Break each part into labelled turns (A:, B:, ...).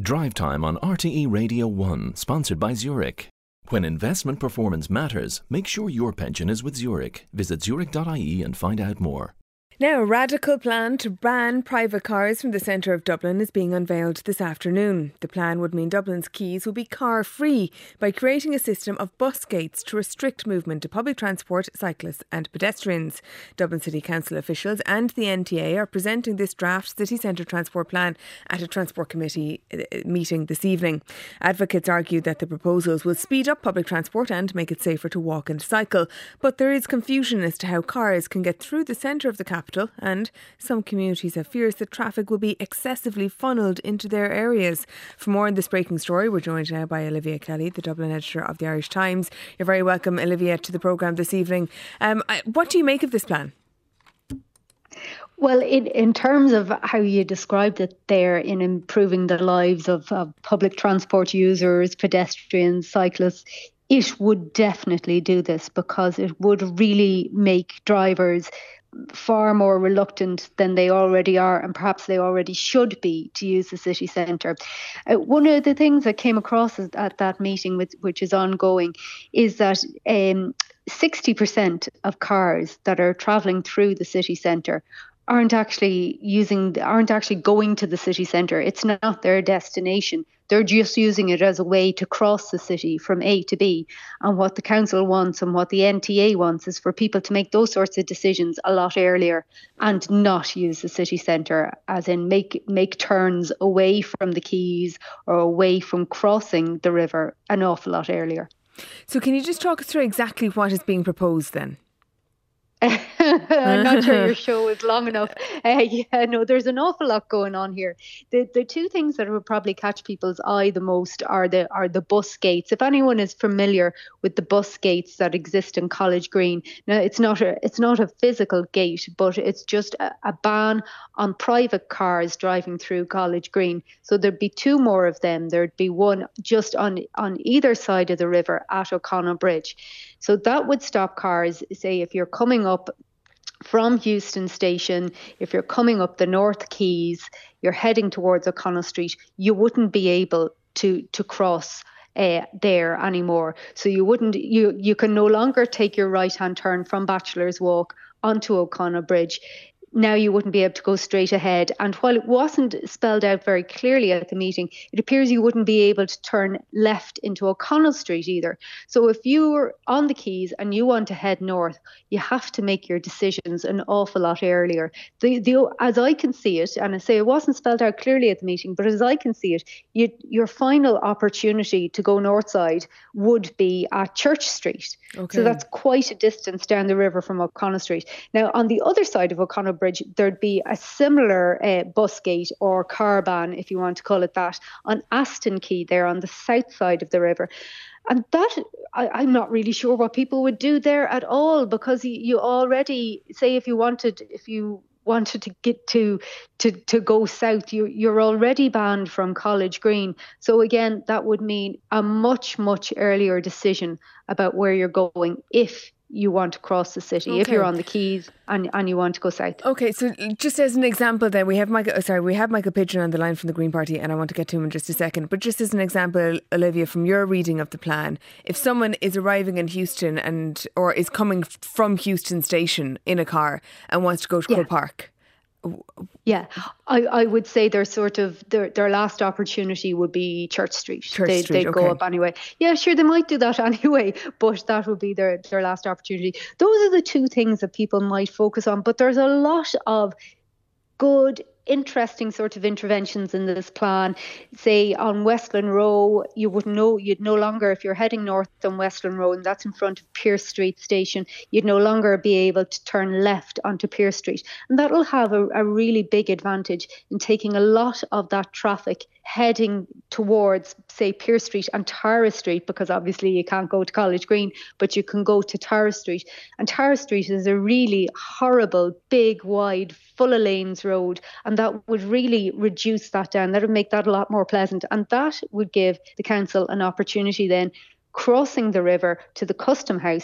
A: Drive Time on RTE Radio 1, sponsored by Zurich. When investment performance matters, make sure your pension is with Zurich. Visit zurich.ie and find out more.
B: Now, a radical plan to ban private cars from the centre of Dublin is being unveiled this afternoon. The plan would mean Dublin's quays will be car-free by creating a system of bus gates to restrict movement to public transport, cyclists and pedestrians. Dublin City Council officials and the NTA are presenting this draft city centre transport plan at a Transport Committee meeting this evening. Advocates argue that the proposals will speed up public transport and make it safer to walk and cycle, but there is confusion as to how cars can get through the centre of the capital, and some communities have fears that traffic will be excessively funnelled into their areas. For more on this breaking story, we're joined now by Olivia Kelly, the Dublin editor of the Irish Times. You're very welcome, Olivia, to the programme this evening. What do you make of this plan?
C: Well, in terms of how you described it there, in improving the lives of public transport users, pedestrians, cyclists, it would definitely do this, because it would really make drivers far more reluctant than they already are, and perhaps they already should be, to use the city centre. One of the things that came across at that meeting, which is ongoing, is that 60% of cars that are travelling through the city centre aren't actually going to the city centre. It's not their destination. They're just using it as a way to cross the city from A to B. And what the council wants and what the NTA wants is for people to make those sorts of decisions a lot earlier and not use the city centre, as in make turns away from the quays or away from crossing the river an awful lot earlier.
B: So can you just talk us through exactly what is being proposed then?
C: I'm not sure your show is long enough. There's an awful lot going on here. The two things that would probably catch people's eye the most are the bus gates. If anyone is familiar with the bus gates that exist in College Green, now it's not a physical gate, but it's just a ban on private cars driving through College Green. So there'd be two more of them. There'd be one just on either side of the river at O'Connell Bridge. So that would stop cars, say, if you're coming up from Euston Station, if you're coming up the North Quays, you're heading towards O'Connell Street, you wouldn't be able to cross there anymore. So you can no longer take your right-hand turn from Bachelor's Walk onto O'Connell Bridge. Now you wouldn't be able to go straight ahead. And while it wasn't spelled out very clearly at the meeting, it appears you wouldn't be able to turn left into O'Connell Street either. So if you're on the quays and you want to head north, you have to make your decisions an awful lot earlier. As I can see it, and I say it wasn't spelled out clearly at the meeting, but as I can see it, your final opportunity to go north side would be at Church Street. Okay. So that's quite a distance down the river from O'Connell Street. Now, on the other side of O'Connell Bridge, there'd be a similar bus gate or car ban, if you want to call it that, on Aston Quay there on the south side of the river. And that, I'm not really sure what people would do there at all, because you already, say if you wanted to get to go south, you're already banned from College Green. So again, that would mean a much, much earlier decision about where you're going if you want to cross the city. Okay. If you're on the quays and you want to go south.
B: Okay, so just as an example then, we have Michael Pigeon on the line from the Green Party, and I want to get to him in just a second. But just as an example, Olivia, from your reading of the plan, if someone is arriving in Houston or is coming from Houston Station in a car and wants to go to Croke Park.
C: Yeah, I would say their last opportunity would be Church Street. They'd go up anyway. Yeah, sure, they might do that anyway, but that would be their last opportunity. Those are the two things that people might focus on, but there's a lot of good, interesting sort of interventions in this plan. Say on Westland Row, you'd no longer, if you're heading north on Westland Row and that's in front of Pearse Street Station, you'd no longer be able to turn left onto Pearse Street. And that'll have a really big advantage in taking a lot of that traffic heading towards, say, Pearse Street and Tara Street, because obviously you can't go to College Green, but you can go to Tara Street. And Tara Street is a really horrible, big, wide, full of lanes road, and that would really reduce that down. That would make that a lot more pleasant, and that would give the council an opportunity then, crossing the river to the Custom House,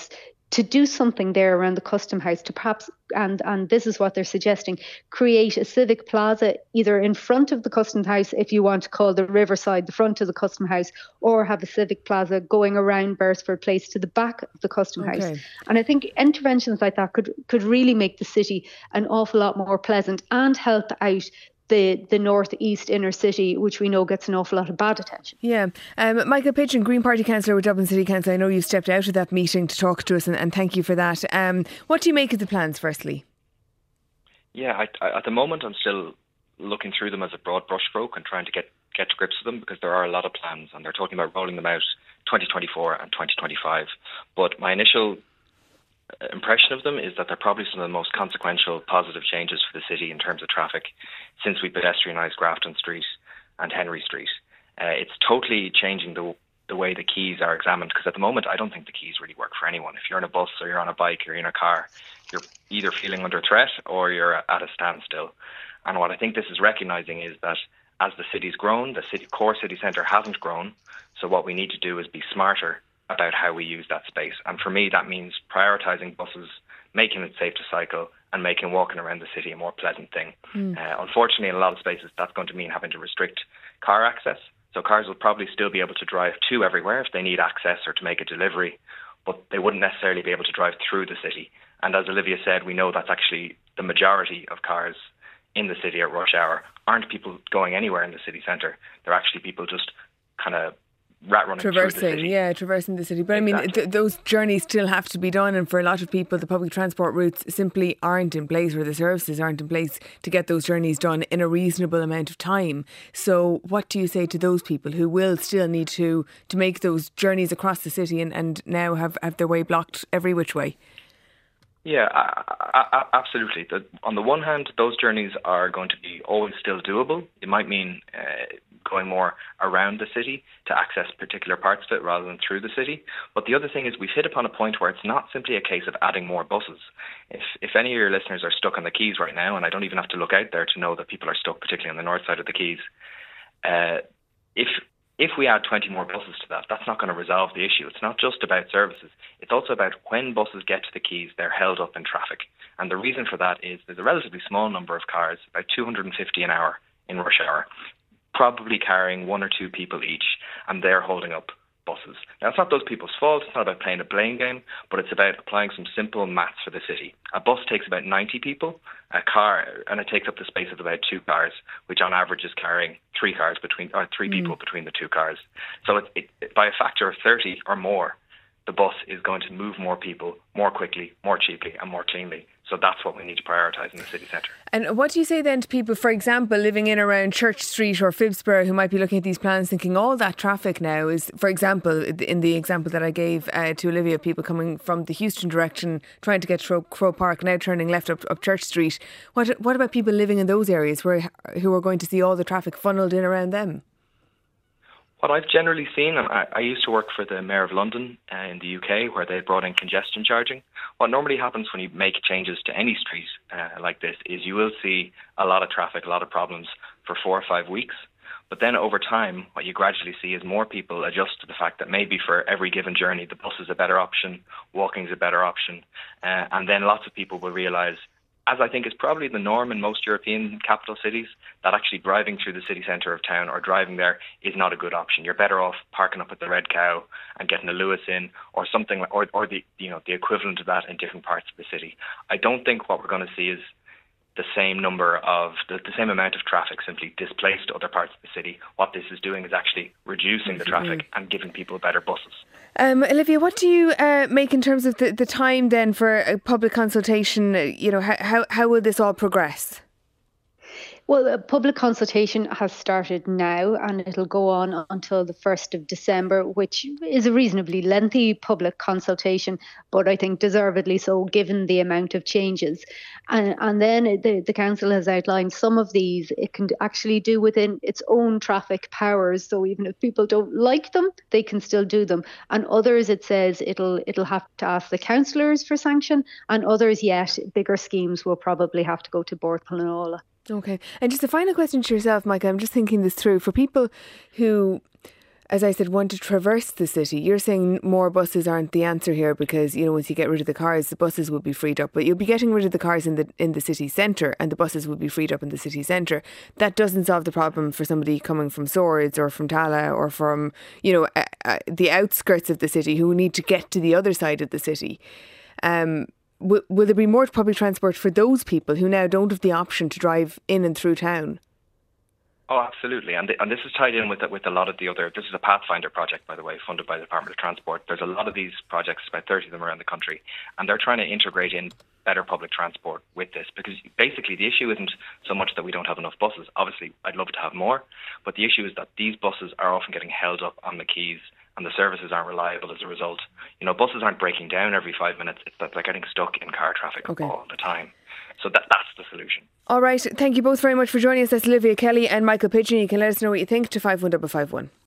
C: to do something there around the Custom House, to perhaps, and this is what they're suggesting, create a civic plaza either in front of the Custom House, if you want to call the Riverside the front of the Custom House, or have a civic plaza going around Beresford Place to the back of the Custom House. And I think interventions like that could really make the city an awful lot more pleasant and help out the northeast inner city, which we know gets an awful lot of bad attention.
B: Yeah. Michael Pidgeon, Green Party councillor with Dublin City Council, I know you stepped out of that meeting to talk to us, and thank you for that. What do you make of the plans, firstly?
D: Yeah, at the moment I'm still looking through them as a broad brushstroke and trying to get to grips with them, because there are a lot of plans and they're talking about rolling them out 2024 and 2025. But my initial impression of them is that they're probably some of the most consequential positive changes for the city in terms of traffic since we pedestrianised Grafton Street and Henry Street. It's totally changing the way the keys are examined, because at the moment I don't think the keys really work for anyone. If you're on a bus or you're on a bike or you're in a car, you're either feeling under threat or you're at a standstill. And what I think this is recognising is that as the city's grown, the core city centre hasn't grown. So what we need to do is be smarter about how we use that space. And for me, that means prioritising buses, making it safe to cycle, and making walking around the city a more pleasant thing. Unfortunately, in a lot of spaces, that's going to mean having to restrict car access. So cars will probably still be able to drive to everywhere if they need access or to make a delivery, but they wouldn't necessarily be able to drive through the city. And as Olivia said, we know that's actually the majority of cars in the city at rush hour aren't people going anywhere in the city centre. They're actually people just kind of traversing
B: the city. But exactly. I mean, those journeys still have to be done, and for a lot of people the public transport routes simply aren't in place, or the services aren't in place to get those journeys done in a reasonable amount of time. So what do you say to those people who will still need to make those journeys across the city and now have their way blocked every which way?
D: Yeah, absolutely. On the one hand, those journeys are going to be always still doable. It might mean going more around the city to access particular parts of it rather than through the city. But the other thing is we've hit upon a point where it's not simply a case of adding more buses. If any of your listeners are stuck on the Quays right now, and I don't even have to look out there to know that people are stuck, particularly on the north side of the Quays, if we add 20 more buses to that, that's not going to resolve the issue. It's not just about services. It's also about when buses get to the Quays, they're held up in traffic. And the reason for that is there's a relatively small number of cars, about 250 an hour in rush hour, probably carrying one or two people each, and they're holding up buses. Now, it's not those people's fault. It's not about playing a blame game, but it's about applying some simple maths for the city. A bus takes about 90 people, a car, and it takes up the space of about 2 cars, which on average is carrying 3 people between the 2 cars. So it by a factor of 30 or more, the bus is going to move more people more quickly, more cheaply, and more cleanly. So that's what we need to prioritise in the city centre. And
B: what do you say then to people, for example, living in around Church Street or Phibsborough, who might be looking at these plans thinking all that traffic now is, for example, in the example that I gave to Olivia, people coming from the Houston direction trying to get to Crow Park, now turning left up Church Street. What about people living in those areas who are going to see all the traffic funnelled in around them?
D: What I've generally seen, and I used to work for the Mayor of London in the UK, where they brought in congestion charging. What normally happens when you make changes to any street like this is you will see a lot of traffic, a lot of problems for 4 or 5 weeks. But then over time, what you gradually see is more people adjust to the fact that maybe for every given journey, the bus is a better option, walking is a better option. And then lots of people will realise, as I think is probably the norm in most European capital cities, that actually driving through the city centre of town or driving there is not a good option. You're better off parking up at the Red Cow and getting a Lewis in or something, or the equivalent of that in different parts of the city. I don't think what we're going to see is the same number of the same amount of traffic simply displaced to other parts of the city. What this is doing is actually reducing the traffic and giving people better buses.
B: Olivia, what do you make in terms of the time then for a public consultation? How will this all progress?
C: Well, a public consultation has started now and it'll go on until the 1st of December, which is a reasonably lengthy public consultation, but I think deservedly so given the amount of changes. And then the council has outlined some of these it can actually do within its own traffic powers. So even if people don't like them, they can still do them. And others, it says it'll have to ask the councillors for sanction, and others yet, bigger schemes will probably have to go to Bord Pleanála.
B: Okay. And just a final question to yourself, Micah. I'm just thinking this through. For people who as I said, want to traverse the city. You're saying more buses aren't the answer here because, once you get rid of the cars, the buses will be freed up. But you'll be getting rid of the cars in the city centre and the buses will be freed up in the city centre. That doesn't solve the problem for somebody coming from Swords or from Tala or from, the outskirts of the city who need to get to the other side of the city. Will there be more public transport for those people who now don't have the option to drive in and through town?
D: Oh, absolutely. And this is tied in with a lot of the other... This is a Pathfinder project, by the way, funded by the Department of Transport. There's a lot of these projects, about 30 of them around the country, and they're trying to integrate in better public transport with this, because basically the issue isn't so much that we don't have enough buses. Obviously, I'd love to have more, but the issue is that these buses are often getting held up on the quays and the services aren't reliable as a result. Buses aren't breaking down every 5 minutes. It's that they're getting stuck in car traffic all the time. So that's the solution.
B: All right. Thank you both very much for joining us. That's Olivia Kelly and Michael Pidgeon. You can let us know what you think to 51551.